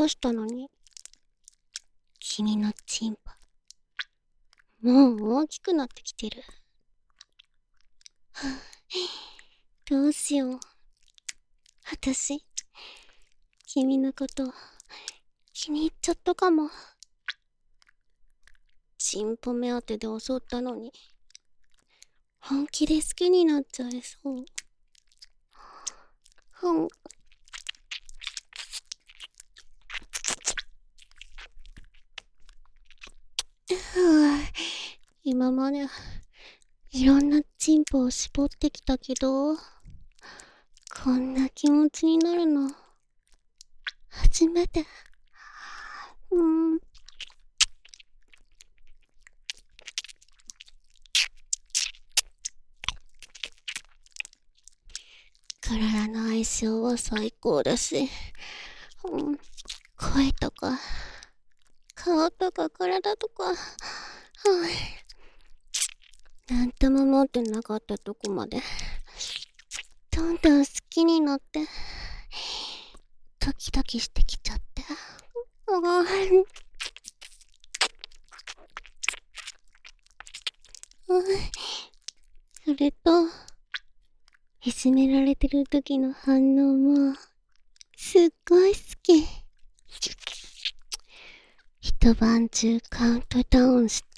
出したのに。君のチンポ、もう大きくなってきてる。どうしよう。私、君のこと気に入っちゃったかも。チンポ目当てで襲ったのに、本気で好きになっちゃいそう。今までいろんなチンポを絞ってきたけど、こんな気持ちになるの初めて。体の相性は最高だし、声とか顔とか体とか、なんとも思ってなかったとこまでどんどん好きになってドキドキしてきちゃって、それといじめられてる時の反応もすっごい好き。一晩中カウントダウンして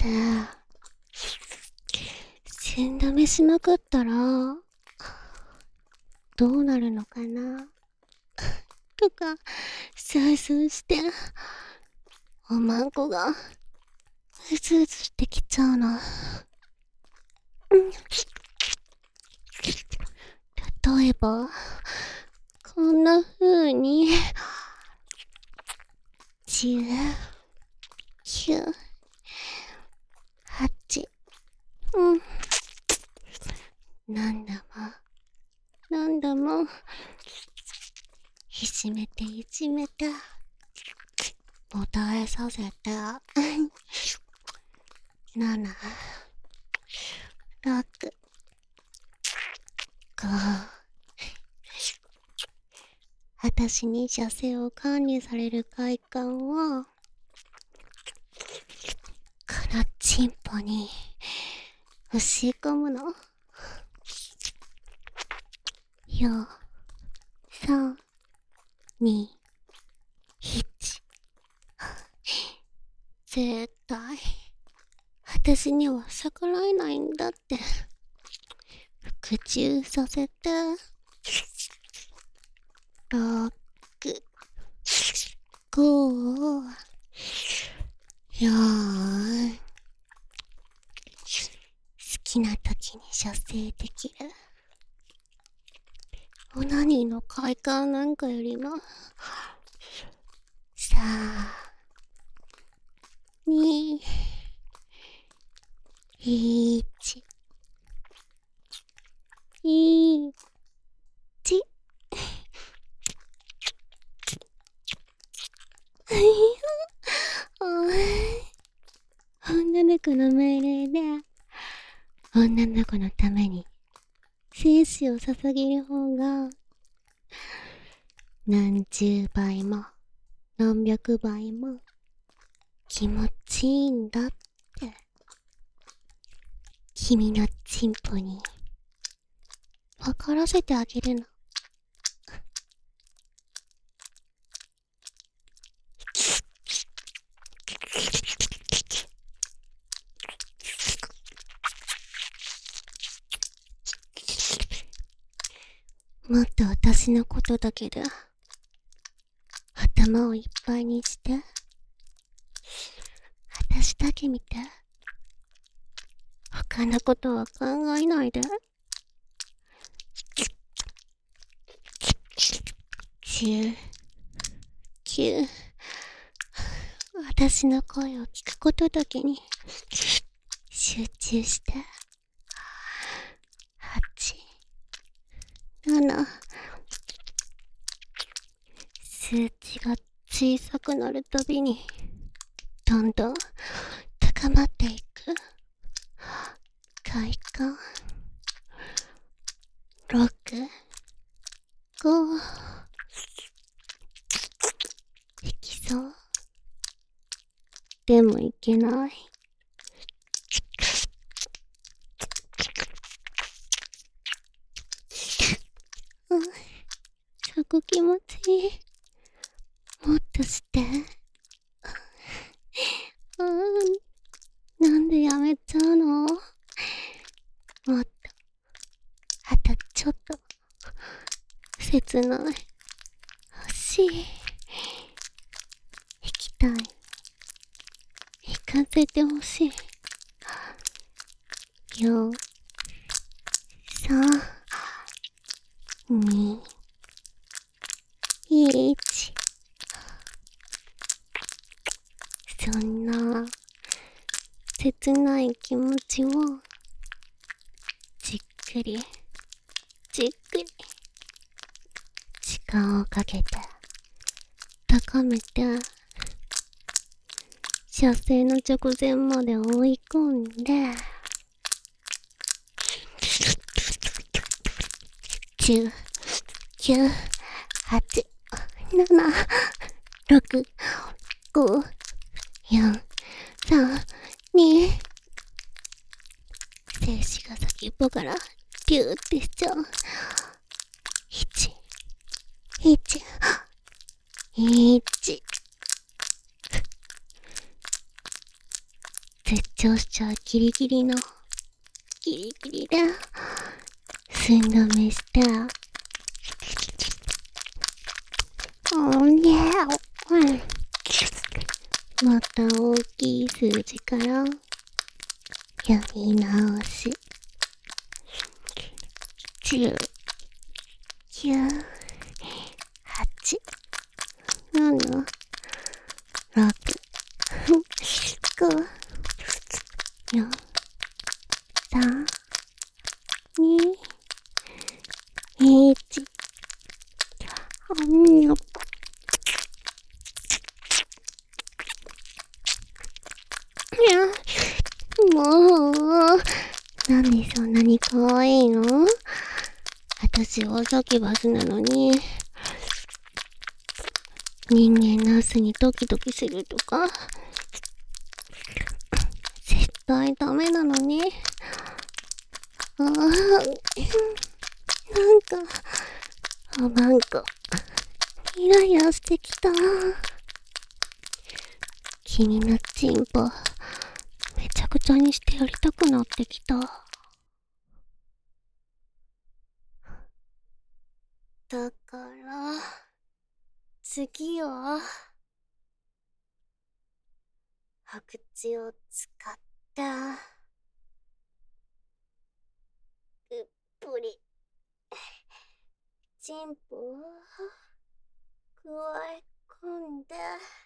死んだ目しまくったらどうなるのかなとか想像して、おまんこがうずうずしてきちゃうの。例えばこんな風に10、9、8、なんだもいじめてもたえさせて7、6、5、私に射精を管理される快感をこのチンポに押し込むの。4、3、2、1。絶対私には逆らえないんだって復讐させて。6、5、4。好きな時に射精できる。オナニーの快感なんかよりも3、2、1、1。女の子の命令で女の子のために精子を捧げる方が何十倍も何百倍も気持ちいいんだって君のチンポに分からせてあげるの。もっと私のことだけで頭をいっぱいにして私だけ見て他のことは考えないで。10、9。私の声を聞くことだけに集中して。8、7。数値が小さくなるたびにどんどん高まっていく快感。6、5。息てもいけない。うん、そこ気持ちいい。もっとして。なんでやめちゃうの？もっと、あとちょっと、切ない。欲しい。行きたい。行かせてほしい。4、3、2、1。そんな、切ない気持ちを、じっくり、じっくり、時間をかけて、高めて、射精の直前まで追い込んで、10、9、8、7、6、5、4、3、2、精子が先っぽからピューってしちゃう。1、1、1。絶頂しちゃうギリギリの、ギリギリで、寸止めして、また大きい数字からやり直し。10、9、8、7、6、5、4、3、2、1。もう、なんでそんなに可愛いの？私大サキバスなのに、人間ナースにドキドキするとか、絶対ダメなのに。なんか、イライラしてきた。君のチンポ、めちゃくちゃにしてやりたくなってきた。だから、次は、白痴を使った、うっぷり、チンポを加え込んで、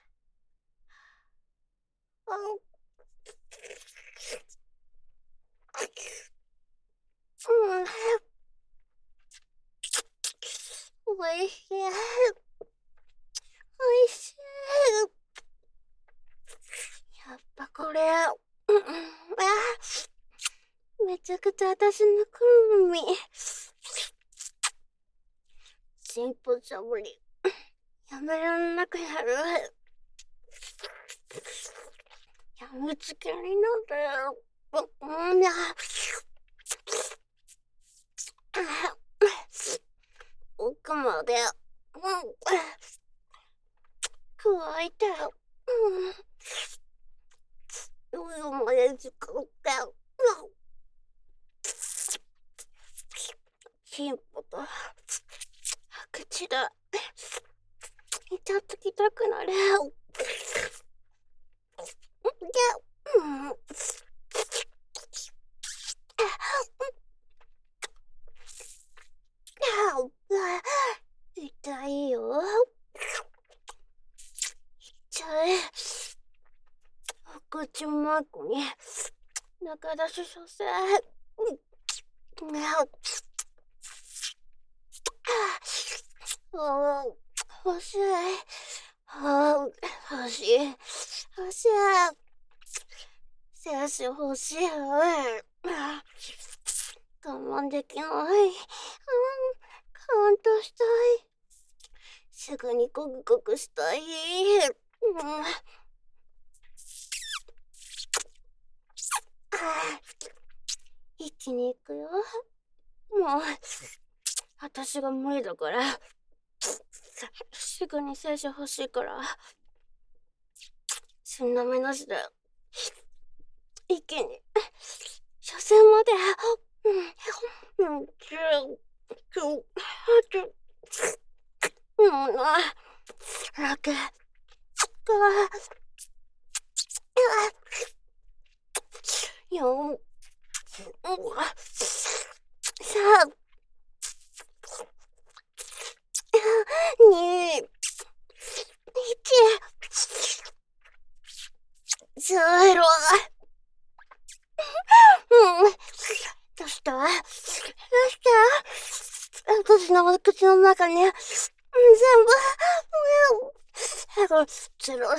おいしい。おいしい。やっぱこれ、めちゃくちゃ私の好み。チンポしゃぶり、やめらんなくなる。やみつきになる。奥まで、加えて、夜まで使って、チンポと白痴だ。いたつきたくなる。痛いよ。痛い。お口マークに中出しさせ。欲しい。欲しい。欲しい。精子欲しい。我慢できない。カウントしたい。すぐにゴクゴクしたい。 一気に行くよ。もう、私が無理だから。すぐに聖書欲しいから。そんな目なしで。一気に、初戦まで。もうな、楽。4、3、2、1、0。どうした私の口の中に、全部、ゼロ、ゼロ、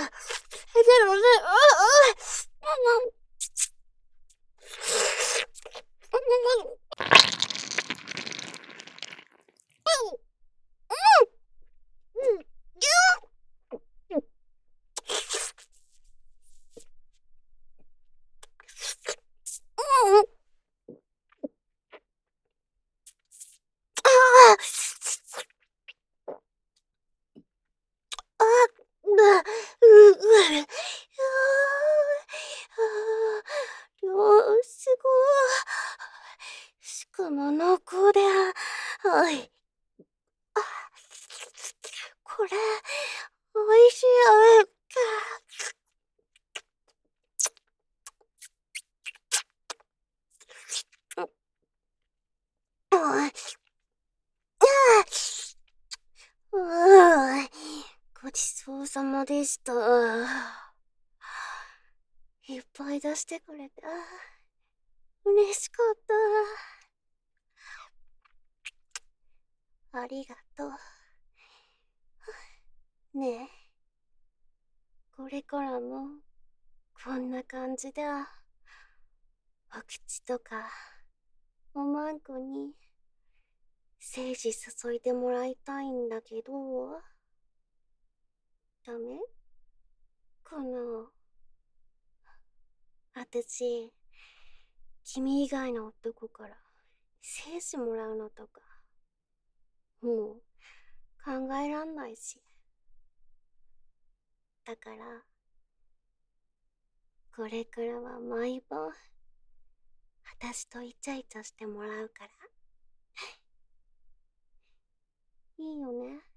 すごい。しかも濃厚で、はい。これ、美味しい。ごちそうさまでした。いっぱい出してくれて、嬉しかった。ありがとう。ねえ、これからも、こんな感じで、お口とか、おまんこに、精子注いでもらいたいんだけど、ダメかな。あたし、君以外の男から精子もらうのとか、もう考えらんないし。だから、これからは毎晩、あたしとイチャイチャしてもらうから。いいよね。